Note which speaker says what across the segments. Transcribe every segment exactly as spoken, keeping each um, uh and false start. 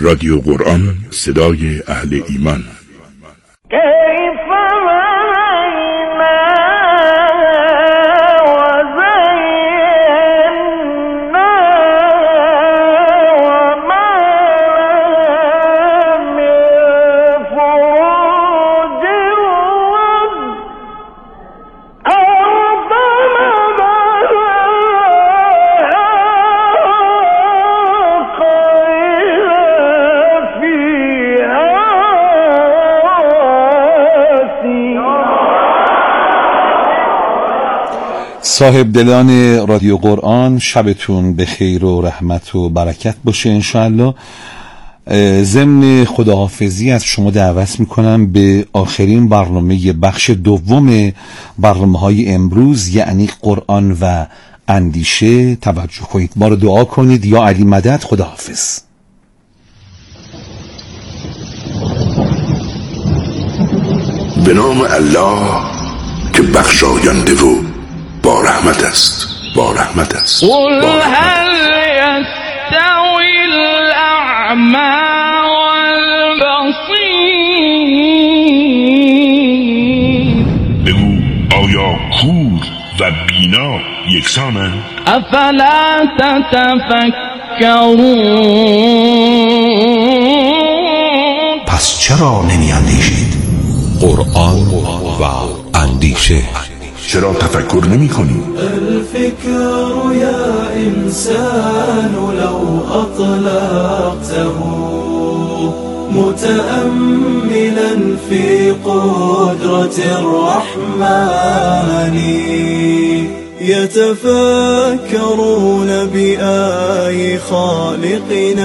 Speaker 1: رادیو قرآن، صدای اهل ایمان.
Speaker 2: صاحب دلان رادیو قرآن، شبتون به خیر و رحمت و برکت باشه انشاءالله. ضمن خداحافظی از شما دعوت میکنم به آخرین برنامه بخش دوم برنامه های امروز، یعنی قرآن و اندیشه توجه کنید. ما رو دعا کنید. یا علی مدد. خداحافظ.
Speaker 1: به نام الله که بخشاینده و با رحمت است، با رحمت است.
Speaker 3: قل هل یستوی الاعمی والبصیر،
Speaker 1: بگو آیا کور و بینا یکسانند؟
Speaker 3: افلا تتفکرون،
Speaker 2: پس چرا نمی اندیشید؟ قرآن و اندیشه.
Speaker 1: چرا تفکر نمی کنی؟
Speaker 4: الفکر یا انسان لو اطلقته متأملا في قدرة الرحمن يتفكرون بآي خالقنا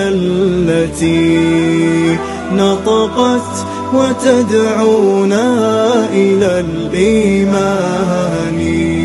Speaker 4: التي نطقت وتدعونا إلى الإيمان.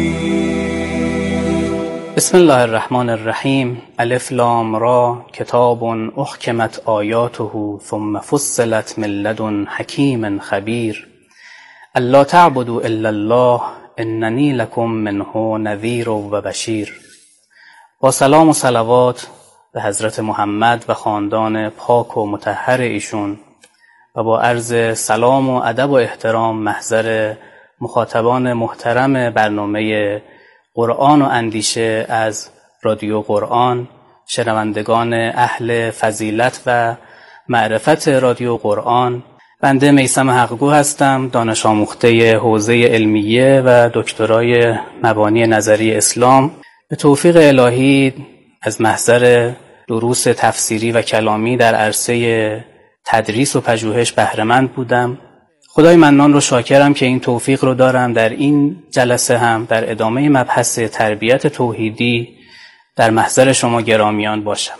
Speaker 5: بسم الله الرحمن الرحیم. الف لام را کتاب احکمت آیاته ثم فصلت من لدن حکیم خبیر الا تعبدوا الا الله اننی لکم منه نذیر و بشیر. با سلام و صلوات به حضرت محمد و خاندان پاک و مطهر ایشون و با عرض سلام و ادب و احترام محضر مخاطبان محترم برنامه قرآن و اندیشه از رادیو قرآن، شنوندگان اهل فضیلت و معرفت رادیو قرآن، بنده میثم حقگو هستم، دانش آموخته حوزه علمیه و دکترای مبانی نظری اسلام. به توفیق الهی از محضر دروس تفسیری و کلامی در عرصه تدریس و پژوهش بهره‌مند بودم. خدای منان رو شاکرم که این توفیق رو دارم در این جلسه هم در ادامه مبحث تربیت توحیدی در محضر شما گرامیان باشم.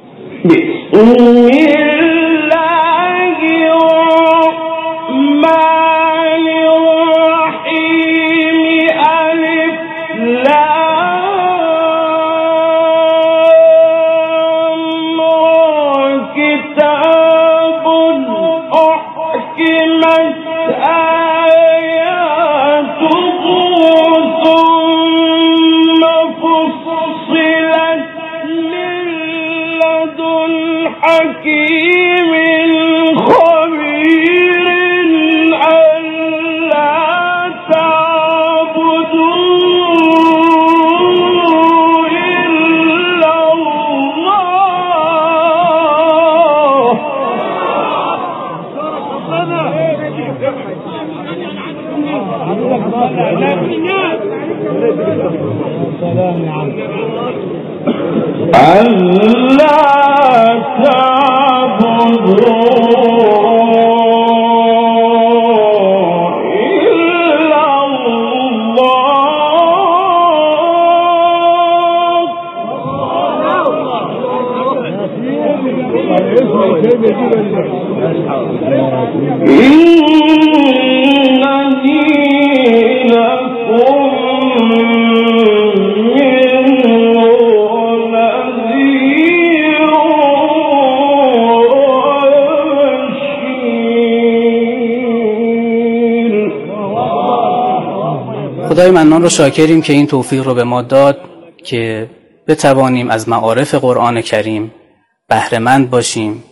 Speaker 5: خدای منان رو شاکریم که این توفیق رو به ما داد که بتوانیم از معارف قرآن کریم بهره‌مند باشیم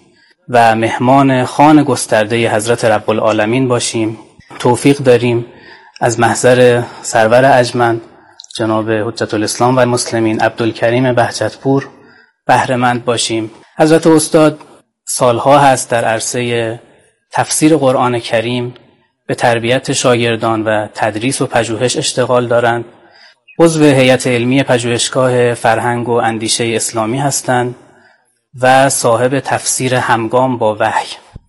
Speaker 5: و مهمان خوان گسترده حضرت رب العالمین باشیم. توفیق داریم از محضر سرور ارجمند جناب حجت الاسلام و المسلمین عبدالکریم بهجتپور بهره مند باشیم. حضرت استاد سالها هست در عرصه تفسیر قرآن کریم به تربیت شاگردان و تدریس و پژوهش اشتغال دارند. عضو هیئت علمی پژوهشگاه فرهنگ و اندیشه اسلامی هستند و صاحب تفسیر همگام با وحی.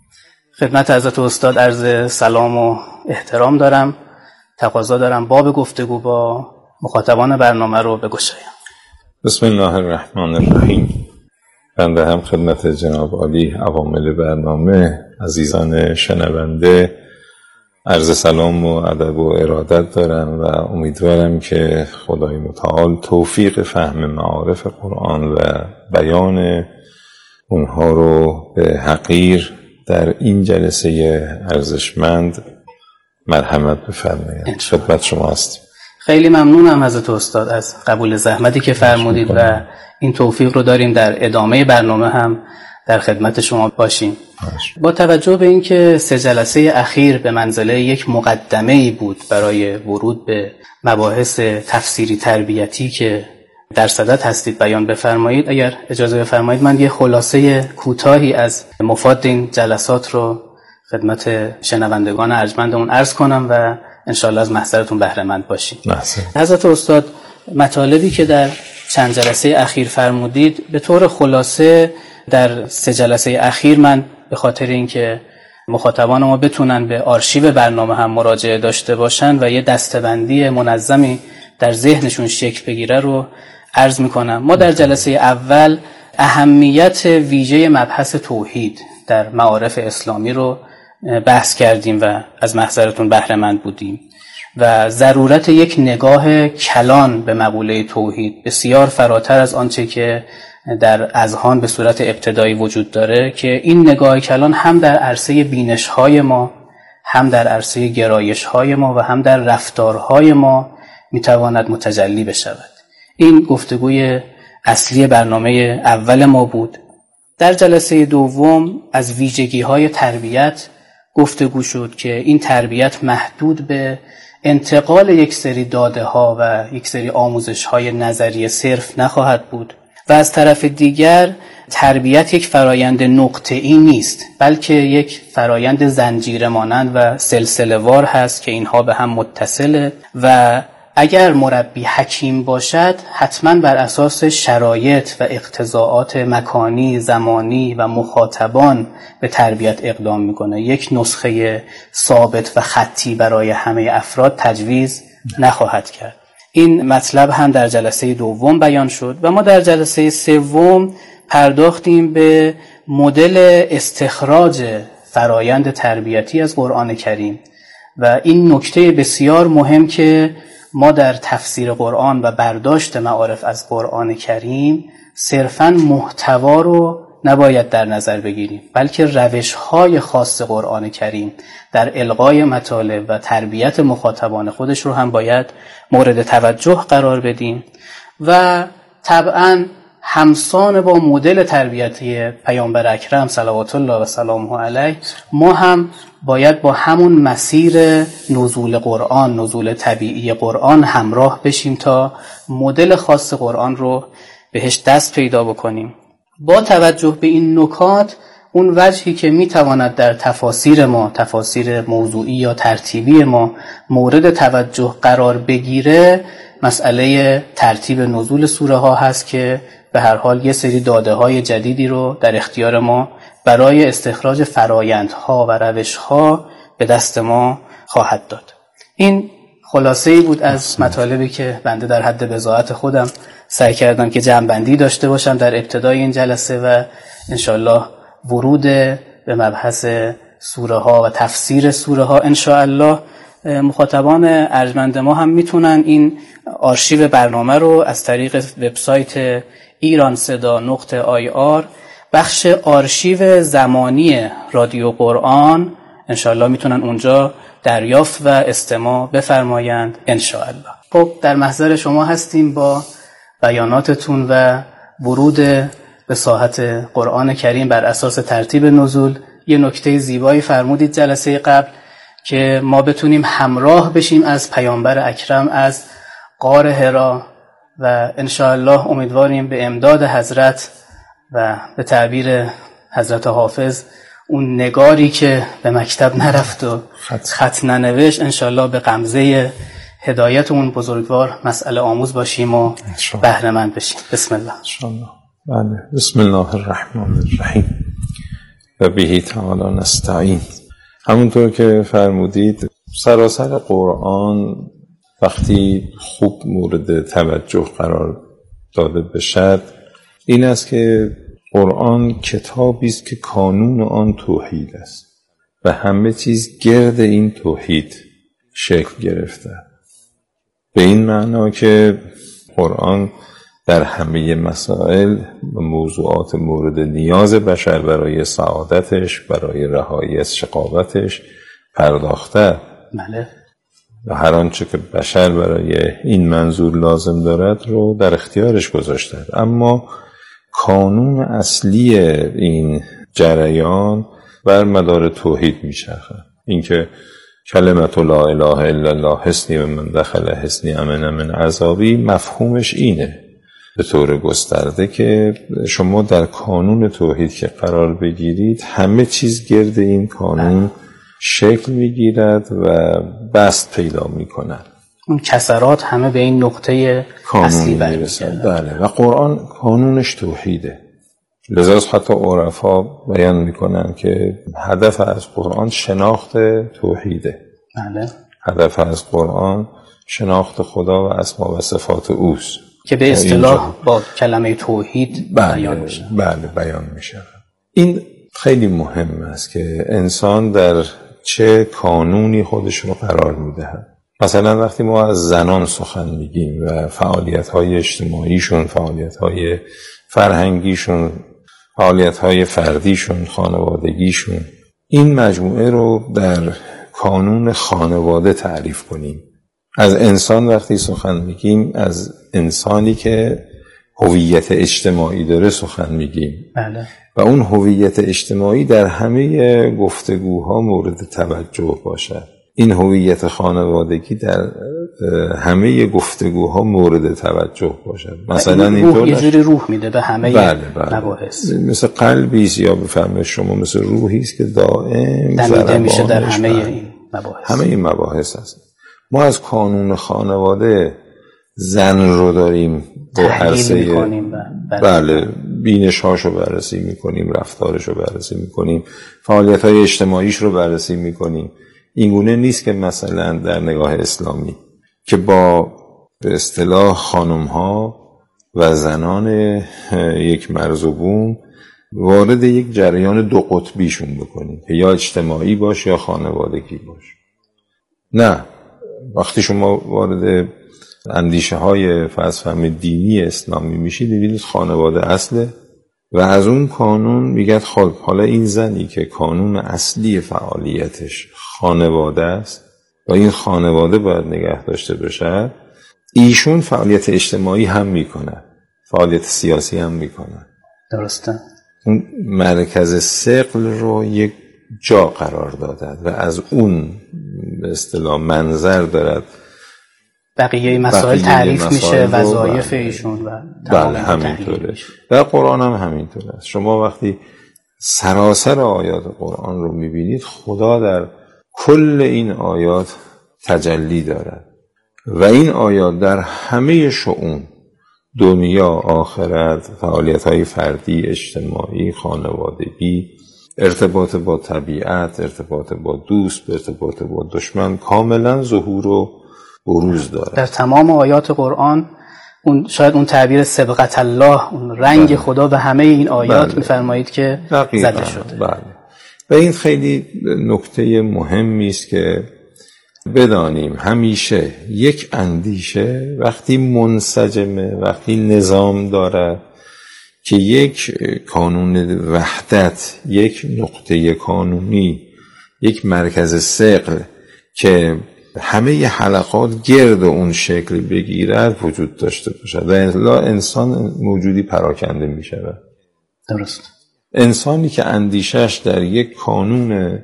Speaker 5: خدمت حضرت استاد عرض سلام و احترام دارم. تقاضا دارم باب گفتگو با مخاطبان برنامه رو بگشایم.
Speaker 6: بسم الله الرحمن الرحیم. بنده هم خدمت جناب عالی عوامل برنامه، عزیزان شنونده عرض سلام و ادب و ارادت دارم و امیدوارم که خدای متعال توفیق فهم معارف قرآن و بیان اونها رو به حقیر در این جلسه ارزشمند مرحمت بفرمایید. خدمت شما هستیم.
Speaker 5: خیلی ممنونم حضرت استاد از قبول زحمتی که فرمودید و این توفیق رو داریم در ادامه برنامه هم در خدمت شما باشیم. با توجه به اینکه سه جلسه اخیر به منزله یک مقدمه‌ای بود برای ورود به مباحث تفسیری تربیتی که در صدد هستید بیان بفرمایید، اگر اجازه بفرمایید من یه خلاصه کوتاهی از مفاد این جلسات رو خدمت شنوندگان ارجمندمون عرض کنم و انشاءالله از محضرتون بهره مند باشیم. حضرت استاد مطالبی که در چند جلسه اخیر فرمودید به طور خلاصه در سه جلسه اخیر من به خاطر اینکه مخاطبان ما بتونن به آرشیو برنامه هم مراجعه داشته باشن و یه دسته‌بندی منظمی در ذهنشون شکل بگیره رو عرض میکنم. ما در جلسه اول اهمیت ویژه مبحث توحید در معارف اسلامی رو بحث کردیم و از محضرتون بهره مند بودیم و ضرورت یک نگاه کلان به مقوله توحید بسیار فراتر از آنچه که در اذهان به صورت ابتدایی وجود داره، که این نگاه کلان هم در عرصه بینش‌های ما، هم در عرصه گرایش‌های ما و هم در رفتارهای ما میتواند متجلی بشود. این گفتگوی اصلی برنامه اول ما بود. در جلسه دوم از ویژگی‌های تربیت گفتگو شد که این تربیت محدود به انتقال یک سری داده‌ها و یک سری آموزش‌های نظریه صرف نخواهد بود و از طرف دیگر تربیت یک فرایند نقطه‌ای نیست، بلکه یک فرایند زنجیره مانند و سلسله وار هست که اینها به هم متصله و اگر مربی حکیم باشد حتما بر اساس شرایط و اقتضاعات مکانی، زمانی و مخاطبان به تربیت اقدام میکنه. یک نسخه ثابت و خطی برای همه افراد تجویز نخواهد کرد. این مطلب هم در جلسه دوم بیان شد و ما در جلسه سوم پرداختیم به مدل استخراج فرایند تربیتی از قرآن کریم و این نکته بسیار مهم که ما در تفسیر قرآن و برداشت معارف از قرآن کریم صرفاً محتوا رو نباید در نظر بگیریم، بلکه روش‌های خاص قرآن کریم در القای مطالب و تربیت مخاطبان خودش رو هم باید مورد توجه قرار بدیم و طبعاً همسان با مدل تربیتی پیامبر اکرم صلوات الله و سلامه علیه ما هم باید با همون مسیر نزول قرآن، نزول طبیعی قرآن همراه بشیم تا مدل خاص قرآن رو بهش دست پیدا بکنیم. با توجه به این نکات، اون وجهی که میتواند در تفاسیر ما، تفاسیر موضوعی یا ترتیبی ما مورد توجه قرار بگیره، مسئله ترتیب نزول سوره ها هست که به هر حال یه سری داده های جدیدی رو در اختیار ما برای استخراج فرایندها و روشها به دست ما خواهد داد. این خلاصه‌ای بود از مطالبی که بنده در حد بضاعت خودم سعی کردم که جمع‌بندی داشته باشم در ابتدای این جلسه و انشاءالله ورود به مبحث سوره ها و تفسیر سوره ها انشاءالله مخاطبان ارجمند ما هم میتونن این آرشیو برنامه رو از طریق وبسایت ایران صدا نقطه آی آر بخش آرشیو زمانی رادیو قرآن انشاءالله میتونن اونجا دریافت و استماع بفرمایند انشاءالله. خب در محضر شما هستیم با بیاناتتون و ورود به ساحت قرآن کریم بر اساس ترتیب نزول. یه نکته زیبایی فرمودید جلسه قبل که ما بتونیم همراه بشیم از پیامبر اکرم از غار حرا و انشاءالله امیدواریم به امداد حضرت و به تعبیر حضرت حافظ اون نگاری که به مکتب نرفت و خط ننوشت انشاءالله به غمزه هدایت اون بزرگوار مسئله آموز باشیم و بهره مند بشیم. بسم الله.
Speaker 6: انشاءالله. بله. بسم الله الرحمن الرحیم و بهی تعالی نستعین. همونطور که فرمودید سراسر قرآن وقتی خوب مورد توجه قرار داده بشد این است که قرآن کتابی است که کانون آن توحید است و همه چیز گرد این توحید شکل گرفته. به این معنا که قرآن در همه مسائل و موضوعات مورد نیاز بشر برای سعادتش، برای رهایی از شقاوتش پرداخته.
Speaker 5: بله.
Speaker 6: و هر آنچه که بشر برای این منظور لازم دارد رو در اختیارش گذاشته. اما کانون اصلی این جریان بر مدار توحید میچرخه. اینکه کلمت لا اله الا الله حسنی و من دخل حسنی امن من عذابی، مفهومش اینه به طور گسترده که شما در کانون توحید که قرار بگیرید همه چیز گرد این کانون شکل میگیرد و بست پیدا میکند.
Speaker 5: اون کسرات همه به این نقطه اصلی برمیگردند.
Speaker 6: بله. و قرآن کانونش توحیده. لذا حتی عرفا بیان میکنن که هدف از قرآن شناخت توحیده.
Speaker 5: بله.
Speaker 6: هدف از قرآن شناخت خدا و اسما و صفات اوست
Speaker 5: که به اصطلاح با کلمه توحید
Speaker 6: بله،
Speaker 5: بیان میشه.
Speaker 6: بله بیان میشه. این خیلی مهم است که انسان در چه کانونی خودش رو قرار میدهد. مثلا وقتی ما از زنان سخن میگیم و فعالیت‌های اجتماعیشون، فعالیت‌های فرهنگیشون، فعالیت‌های فردیشون، خانوادگیشون، این مجموعه رو در کانون خانواده تعریف کنیم. از انسان وقتی سخن میگیم از انسانی که هویت اجتماعی داره سخن میگیم.
Speaker 5: بله.
Speaker 6: و اون هویت اجتماعی در همه گفتگوها مورد توجه باشه. این هویت خانوادگی در همه گفتگوها مورد توجه باشه. مثلا
Speaker 5: اینطور یه جوری روح میده به همه
Speaker 6: بله بله.
Speaker 5: مباحث.
Speaker 6: مثل قلبی است یا بفرمایید شما مثل روحی است که دائم
Speaker 5: دمیده میشه در همه این مباحث.
Speaker 6: همه این مباحث هست. ما از کانون خانواده زن رو داریم با عرصه بله بینش‌هاش رو بررسی می‌کنیم، رفتارش رو بررسی می‌کنیم، فعالیت‌های اجتماعیش رو بررسی می‌کنیم. اینگونه نیست که مثلا در نگاه اسلامی که با به اصطلاح خانم‌ها و زنان یک مرز و بوم وارد یک جریان دو قطبیشون بکنیم که یا اجتماعی باش یا خانوادگی باش. نه، وقتی شما وارد اندیشه های فلسفه دینی اسلامی میشید دیدید خانواده اصله و از اون کانون میگه خب حالا این زنی که کانون اصلی فعالیتش خانواده است و این خانواده باید نگه داشته بشه، ایشون فعالیت اجتماعی هم میکنه، فعالیت سیاسی هم میکنه.
Speaker 5: درسته.
Speaker 6: اون مرکز ثقل رو یک جا قرار دادن و از اون به اصطلاح منظر دارد
Speaker 5: بقیه مسائل تعریف میشه، وظایف ایشون و
Speaker 6: بله همینطوره. در قرآن هم همینطوره است. شما وقتی سراسر آیات قرآن رو میبینید خدا در کل این آیات تجلی دارد و این آیات در همه شؤون دنیا، آخرت، فعالیت‌های فردی، اجتماعی، خانوادگی، ارتباط با طبیعت، ارتباط با دوست، ارتباط با دشمن کاملا ظهور و بروز داره.
Speaker 5: در تمام آیات قرآن اون شاید اون تعبیر سبقت الله، اون رنگ بله. خدا به همه این آیات بله. میفرمایید که
Speaker 6: دقیقا.
Speaker 5: زده شده.
Speaker 6: بله. و این خیلی نکته مهمی است که بدانیم همیشه یک اندیشه وقتی منسجمه، وقتی نظام داره که یک کانون وحدت، یک نقطه کانونی، یک مرکز ثقل که همه حلقات گرد اون شکل بگیرد وجود داشته باشد و الا انسان موجودی پراکنده می شود.
Speaker 5: درست.
Speaker 6: انسانی که اندیشش در یک کانون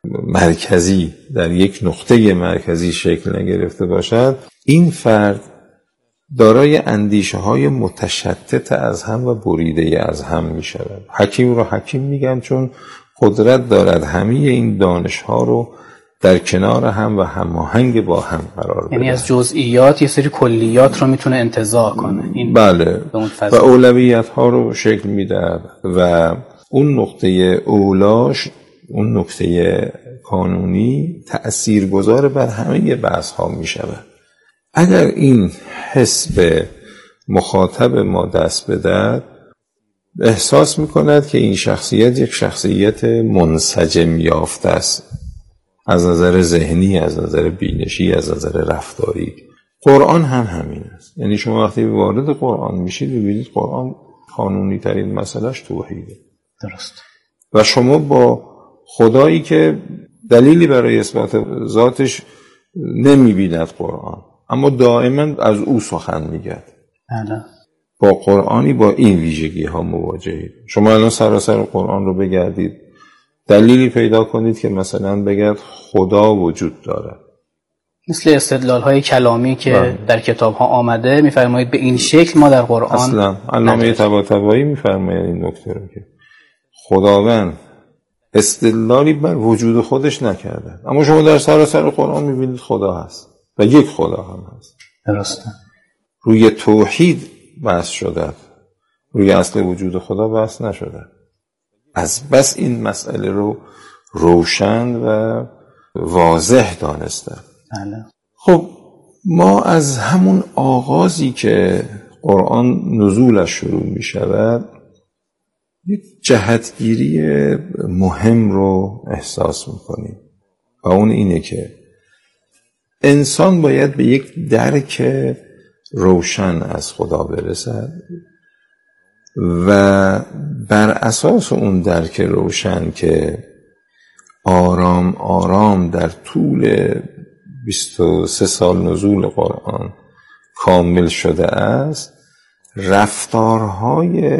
Speaker 6: مرکزی، در یک نقطه مرکزی شکل نگرفته باشد، این فرد دارای اندیشه های متشتت از هم و بریده از هم می شود. حکیم رو حکیم میگن چون قدرت دارد همه این دانش ها رو در کنار هم و هماهنگ با هم قرار بده.
Speaker 5: یعنی از جزئیات یه سری کلیات رو میتونه انتزاع کنه. این
Speaker 6: بله. و اولویت ها رو شکل میده و اون نقطه اولاش، اون نقطه کانونی تأثیرگذار بر همه بحث ها می شود. اگر این حس به مخاطب ما دست بدهد، احساس می کند که این شخصیت یک شخصیت منسجم یافته است، از نظر ذهنی، از نظر بینشی، از نظر رفتاری. قرآن هم همین است. یعنی شما وقتی وارد قرآن میشید ببینید قرآن قانونی ترین مسئلهش توحیده.
Speaker 5: درست.
Speaker 6: و شما با خدایی که دلیلی برای اثبات ذاتش نمیبیند قرآن، اما دائما از او سخن میگد.
Speaker 5: بله.
Speaker 6: با قرآنی با این ویژگی ها مواجهید. شما الان سراسر قرآن رو بگردید، دلیلی پیدا کنید که مثلا بگید خدا وجود داره.
Speaker 5: مثل استدلال های کلامی که بله. در کتاب ها آمده، میفرمایید به این شکل ما در قرآن
Speaker 6: اصلا علامه طباطبایی میفرماید این نکته رو که خداوند استدلالی بر وجود خودش نکرده، اما شما در سراسر قرآن میبینید خدا هست و یک خدا هم هست.
Speaker 5: درسته.
Speaker 6: روی توحید بحث شده، روی اصل وجود خدا بحث نشده. از بس این مسئله رو روشن و واضح دانسته.
Speaker 5: بله.
Speaker 6: خب ما از همون آغازی که قرآن نزولش شروع می شود یک جهتگیری مهم رو احساس می کنیم و اون اینه که انسان باید به یک درک روشن از خدا برسد و بر اساس اون درک روشن که آرام آرام در طول بیست و سه سال نزول قرآن کامل شده است، رفتارهای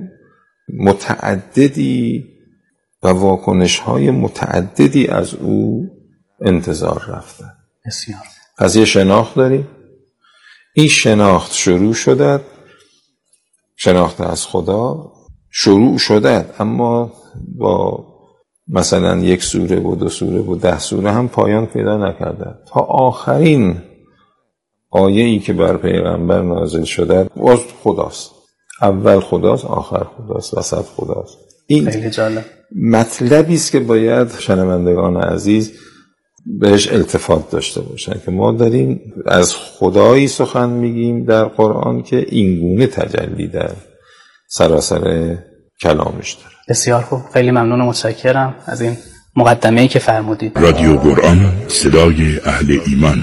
Speaker 6: متعددی و واکنشهای متعددی از او انتظار رفته.
Speaker 5: بسیار.
Speaker 6: از یه شناخت داریم، این شناخت شروع شده، شناخت از خدا شروع شده، اما با مثلا یک سوره و دو سوره و ده سوره هم پایان پیدا نکرده تا آخرین آیه‌ای که بر پیغمبر نازل شده باز خداست. اول خداست، آخر خداست، وسط خداست. این
Speaker 5: خیلی جالب
Speaker 6: مطلبی است که باید شنوندگان عزیز بهش التفات داشته باشن که ما داریم از خدایی سخن میگیم در قرآن که اینگونه تجلی در سراسر کلامش داره.
Speaker 5: بسیار خوب، خیلی ممنون و متشکرم از این مقدمه‌ای که فرمودید.
Speaker 1: رادیو قرآن، صدای اهل ایمان.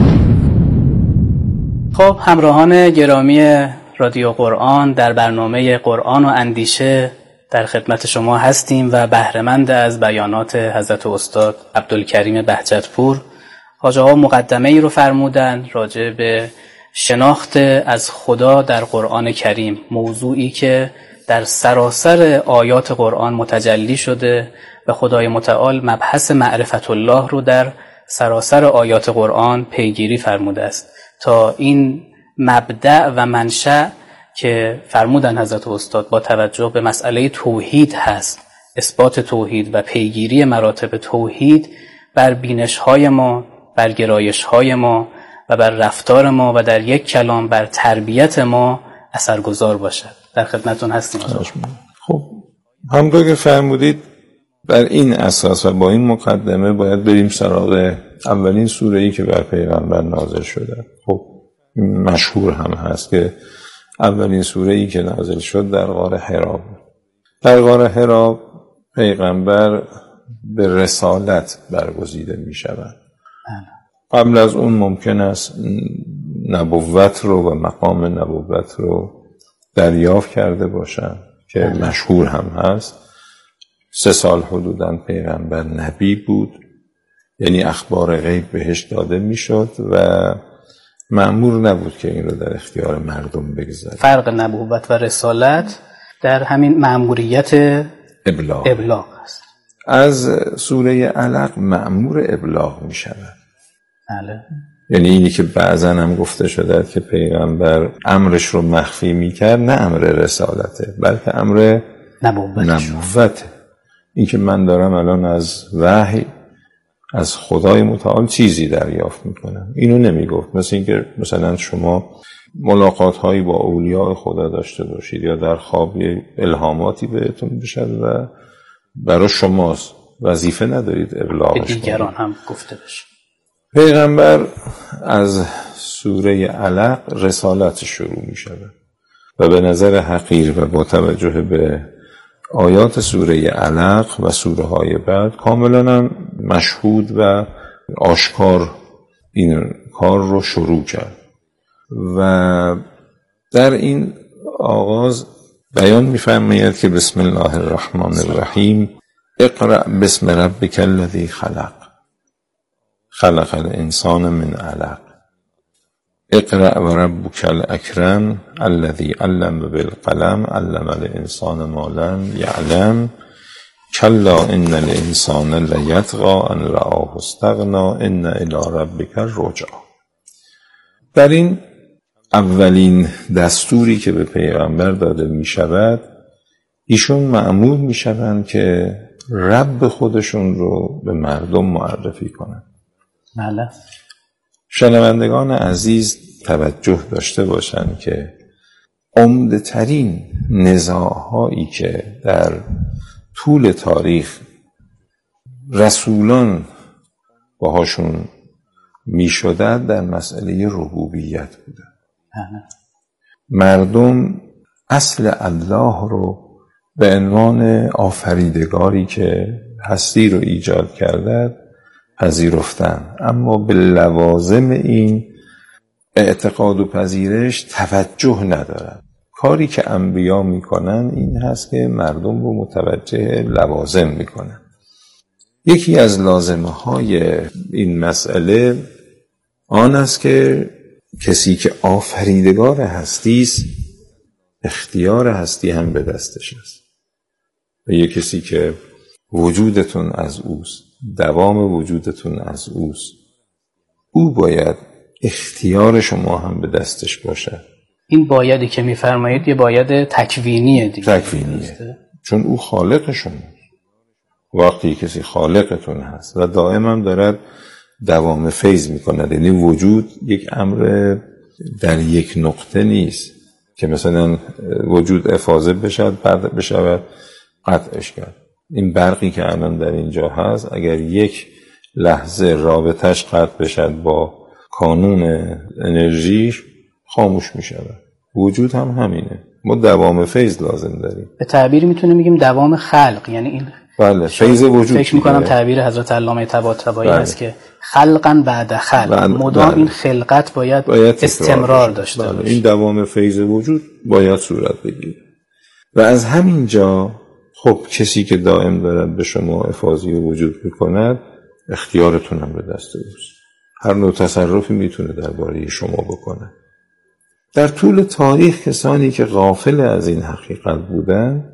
Speaker 5: خب همراهان گرامی رادیو قرآن، در برنامه قرآن و اندیشه در خدمت شما هستیم و بهره‌مند از بیانات حضرت استاد عبدالکریم بهجت‌پور. حاج آقا مقدمه ای رو فرمودن راجع به شناخت از خدا در قرآن کریم، موضوعی که در سراسر آیات قرآن متجلی شده و خدای متعال مبحث معرفت الله رو در سراسر آیات قرآن پیگیری فرموده است تا این مبدأ و منشأ که فرمودن حضرت استاد با توجه به مسئله توحید هست، اثبات توحید و پیگیری مراتب توحید بر بینش‌های ما، بر گرایش‌های ما و بر رفتار ما و در یک کلام بر تربیت ما اثرگذار باشد. در خدمتتون هستیم.
Speaker 6: خب همونطور که فرمودید بر این اساس و با این مقدمه باید بریم سراغ اولین سوره‌ای که بر پیغمبر نازل شده. خب مشهور هم هست که اولین سوره‌ای که نازل شد در غار حرا بود. در غار حرا پیغمبر به رسالت برگزیده می شود. قبل از اون ممکن است نبوت رو و مقام نبوت رو دریافت کرده باشن که مشهور هم هست. سه سال حدوداً پیغمبر نبی بود، یعنی اخبار غیب بهش داده می شد و مأمور نبود که این رو در اختیار مردم بگذاره.
Speaker 5: فرق نبوت و رسالت در همین مأموریت
Speaker 6: ابلاغ
Speaker 5: ابلاغ است.
Speaker 6: از سوره علق مأمور ابلاغ می شود.
Speaker 5: بله.
Speaker 6: یعنی اینی که بعضا هم گفته شده که پیغمبر امرش رو مخفی می کرد، نه امر رسالته بلکه امر نبوته. این که من دارم الان از وحی از خدای متعال چیزی دریافت می کنم، اینو نمی گفت. مثل این که مثلا شما ملاقات هایی با اولیاء خدا داشته باشید یا در خواب الهاماتی بهتون بشد و برای شماست، وظیفه ندارید ابلاغش
Speaker 5: به دیگران هم گفته بشه.
Speaker 6: پیغمبر از سوره علق رسالت شروع می شود و به نظر حقیر و با توجه به آیات سوره علق و سوره های بعد کاملا هم مشهود و آشکار این کار رو شروع کرد و در این آغاز بیان می‌فرماید که بسم الله الرحمن الرحیم اقرأ باسم ربک الذی خلق خلق الانسان من علق اقرأ و ربک الاکرم الذی علم بالقلم علم الانسان ما لم یعلم کلا ان الانسان لیطغی ان رآه استغنی ان الی ربک الرجعی. در این اولین دستوری که به پیغمبر داده می شود، ایشون مأمور می شوند که رب خودشون رو به مردم معرفی کنند.
Speaker 5: بله.
Speaker 6: شنوندگان عزیز توجه داشته باشند که عمده ترین نزاع‌هایی که در طول تاریخ رسولان باهاشون می شدن در مسئله ربوبیت بوده. مردم اصل الله رو به عنوان آفریدگاری که هستی رو ایجاد کرده پذیرفتن، اما به لوازم این اعتقاد و پذیرش توجه ندارن. کاری که انبیا میکنن این هست که مردم رو متوجه لوازم میکنن. یکی از لازمه های این مسئله آن است که کسی که آفریدگار هستی است اختیار هستی هم به دستش است و یک کسی که وجودتون از اوست، دوام وجودتون از اوست، او باید اختیار شما هم به دستش باشه.
Speaker 5: این بایدی که میفرمایید یه باید تکوینیه دیگه.
Speaker 6: تکوینیه، چون او خالق شما. وقتی کسی خالقتون هست و دائم هم دارد دوام فیض میکند، یعنی وجود یک امر در یک نقطه نیست که مثلا وجود افاضه بشد بعد بشود قطعش کرد. این برقی که الان در اینجا هست اگر یک لحظه رابطش قطع بشد با کانون انرژیش خاموش می شود. وجود هم همینه. ما دوام فیض لازم داریم.
Speaker 5: به تعبیر میتونیم بگیم دوام خلق، یعنی این
Speaker 6: بله فیض وجود.
Speaker 5: فکر میکنم تعبیر حضرت علامه طباطبایی است که خلقا بعد خلق، بله. مدام بله. این خلقت باید, باید استمرار داشته
Speaker 6: بله.
Speaker 5: باشه.
Speaker 6: این دوام فیض وجود باید صورت بگیره و از همین جا خب کسی که دائم دارد به شما افاضی وجود میکند اختیارتون هم به دست اوست. هر نوع تصرفی میتونه درباره شما بکنه. در طول تاریخ کسانی که غافل از این حقیقت بودن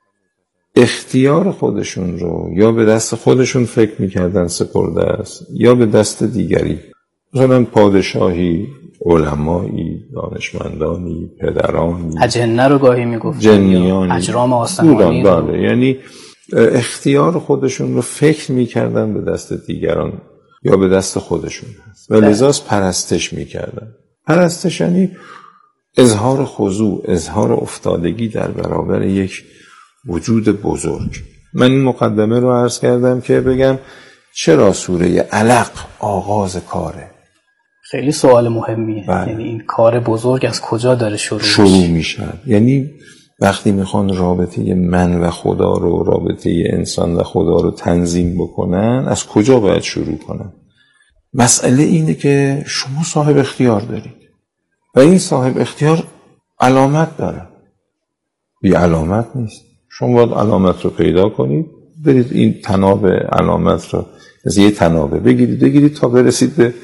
Speaker 6: اختیار خودشون رو یا به دست خودشون فکر میکردن سپرده است یا به دست دیگری، مثلا پادشاهی، علمایی، دانشمندانی، پدرانی،
Speaker 5: اجنه رو گاهی میگفت،
Speaker 6: جنیانی،
Speaker 5: اجرام آسمانی رو.
Speaker 6: بله. یعنی اختیار خودشون رو فکر میکردن به دست دیگران یا به دست خودشون هست و لذاست پرستش میکردن. پرستش یعنی اظهار خضوع، اظهار افتادگی در برابر یک وجود بزرگ. من این مقدمه رو عرض کردم که بگم چرا سوره علق آغاز کاره.
Speaker 5: خیلی سوال مهمیه.
Speaker 6: بله.
Speaker 5: یعنی این کار بزرگ از کجا داره شروع
Speaker 6: شروع میشه؟ یعنی وقتی میخوان رابطه من و خدا رو، رابطه انسان و خدا رو تنظیم بکنن از کجا باید شروع کنن؟ مسئله اینه که شما صاحب اختیار دارید و این صاحب اختیار علامت داره. بی علامت نیست. شما باید علامت رو پیدا کنید، برید این تناب علامت رو از یه تنابه بگیرید بگیرید تا برسید به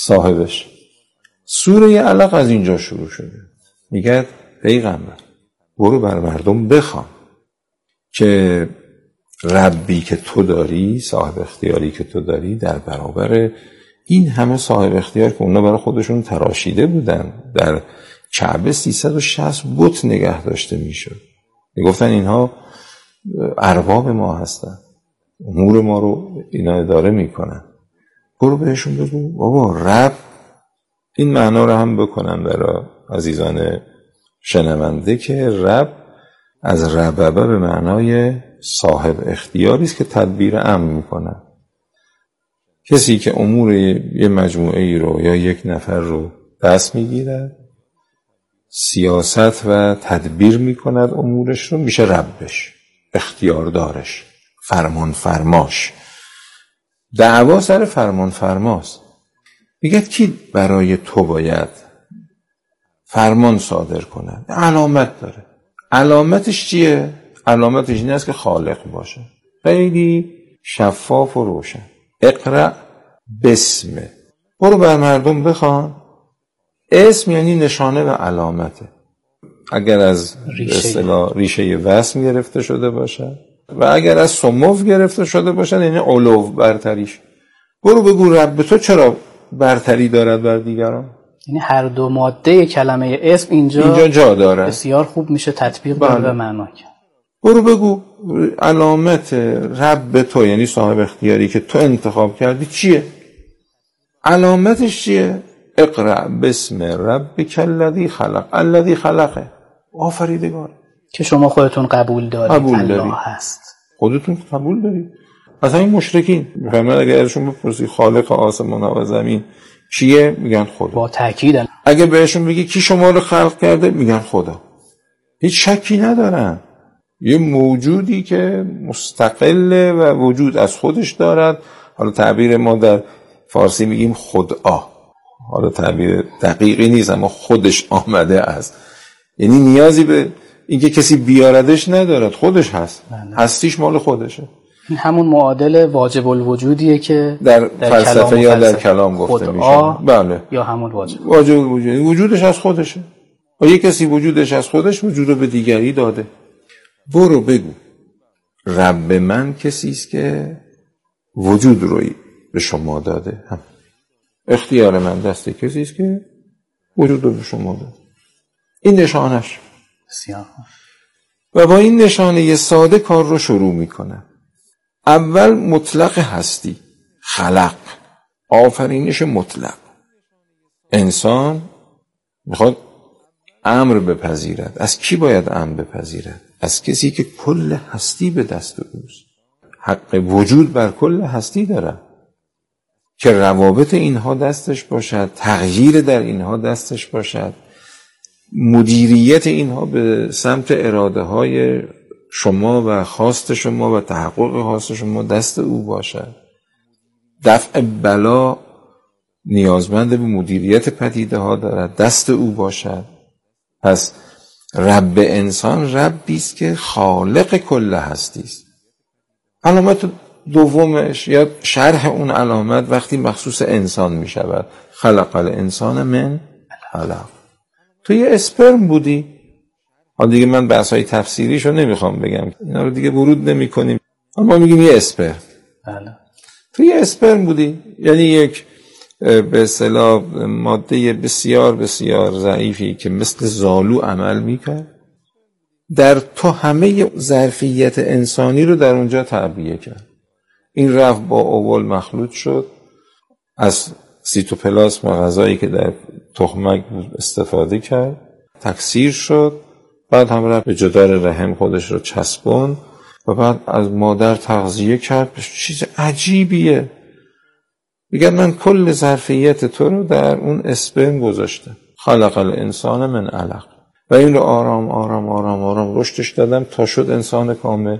Speaker 6: صاحبش. سوره علق از اینجا شروع شده. میگه پیغمبر برو بر مردم بخوان که ربی که تو داری، صاحب اختیاری که تو داری، در برابر این همه صاحب اختیار که اونا برای خودشون تراشیده بودن، در کعبه سیصد و شصت بت نگه داشته میشد. میگفتن اینها ارباب ما هستن، امور ما رو اینا اداره میکنن. برو بهشون بگو بابا رب، این معنا رو هم بکنم برای عزیزان شنونده که رب از رببه به معنای صاحب اختیاری است که تدبیر امر میکنه. کسی که امور یه مجموعه ای رو یا یک نفر رو دست میگیره، سیاست و تدبیر میکند امورش رو، میشه ربش، اختیاردارش، فرمان فرماش. دعوا سر فرمان فرماست. میگه کی برای تو باید فرمان صادر کنه؟ علامت داره. علامتش چیه؟ علامتش این است که خالق باشه، خیلی شفاف و روشن. اقرأ بسمه، برو بر مردم بخوان. اسم یعنی نشانه و علامته. اگر از اصطلاح ریشه وسم گرفته شده باشه و اگر از سمو گرفته شده باشه یعنی علو، برتریش. برو بگو رب تو چرا برتری دارد بر دیگران.
Speaker 5: یعنی هر دو ماده کلمه اسم اینجا,
Speaker 6: اینجا جا داره،
Speaker 5: بسیار خوب میشه تطبیق داد و معنا کرد.
Speaker 6: برو بگو علامت رب تو یعنی صاحب اختیاری که تو انتخاب کردی چیه؟ علامتش چیه؟ اقرأ بسم ربک الذی خلق. الذی خلقه، آفریدگار
Speaker 5: که شما خودتون قبول دارید
Speaker 6: قبول
Speaker 5: الله
Speaker 6: داری.
Speaker 5: هست.
Speaker 6: خودتون قبول دارید. مثلا این مشرکین میفهمن اگه ازشون بپرسی خالق آسمان و زمین کیه، میگن خدا.
Speaker 5: با تاکید
Speaker 6: اگه بهشون بگی کی شما رو خلق کرده، میگن خدا. هیچ شکی ندارن. یه موجودی که مستقله و وجود از خودش دارد. حالا تعبیر ما در فارسی میگیم خدا، حالا تعبیر دقیقی نیست اما خودش آمده است، یعنی نیازی به اینکه کسی بیاردش ندارد، خودش هست. بله. هستیش مال خودشه. این
Speaker 5: همون معادل واجب الوجودیه که
Speaker 6: در, در فلسفه یا در کلام گفته میشه. بله.
Speaker 5: یا همون واجب
Speaker 6: واجب الوجود، وجودش از خودشه و یک کسی وجودش از خودش وجود رو به دیگری داده. برو بگو رب من کسی است که وجود روی به شما داده. هم. اختیار من دست کسی است که وجود رو به شما داده. این نشانش.
Speaker 5: بسیار.
Speaker 6: و با این نشانه یه ساده کار رو شروع میکنه. اول مطلق هستی، خلق، آفرینش مطلق. انسان میخواد امر بپذیرد. از کی باید امر بپذیرد؟ از کسی که کل هستی به دست اوست. حق وجود بر کل هستی داره که روابط اینها دستش باشد، تغییر در اینها دستش باشد، مدیریت اینها به سمت اراده های شما و خواست شما و تحقق خواست شما دست او باشد. دفع بلا نیازمند به مدیریت پدیده ها دارد، دست او باشد. پس رب انسان ربی است که خالق کل هستی است. علامت دومش یا شرح اون علامت وقتی مخصوص انسان می شود. خلق الانسان من علق. تو یه اسپرم بودی. حالا دیگه من بحث‌های تفسیریشو نمیخوام بگم، اینا رو دیگه ورود نمی کنیم، اما میگیم یه اسپرم.
Speaker 5: بله.
Speaker 6: تو یه اسپرم بودی، یعنی یک به اصطلاح ماده بسیار بسیار ضعیفی که مثل زالو عمل میکرد. در تو همه ظرفیت انسانی رو در اونجا تعبیه کرد. این رفت با اوول مخلوط شد، از سیتوپلاسم و غذایی که در تخمک استفاده کرد تکثیر شد، بعد هم رفت به جدار رحم خودش رو چسبون و بعد از مادر تغذیه کرد. چیز عجیبیه. میگن من کل ظرفیت تو رو در اون اسپرم گذاشتم. خلق الانسان من علق و این رو آرام آرام آرام آرام رشدش دادم تا شد انسان کامل.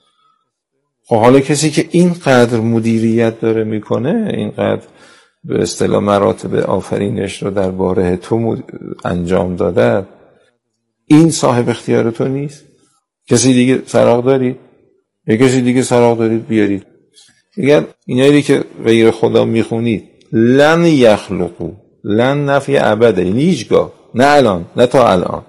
Speaker 6: خب حالا کسی که اینقدر مدیریت داره میکنه، اینقدر به اصطلاح مراتب آفرینش رو در باره تو انجام داده، این صاحب اختیار تو نیست؟ کسی دیگه سراغ دارید؟ یا کسی دیگه سراغ دارید بیارید؟ میگن اینایی که غیر خدا میخونید لن یخلقو، لن نفی ابده، یعنی هیچگاه، نه الان نه تا الان،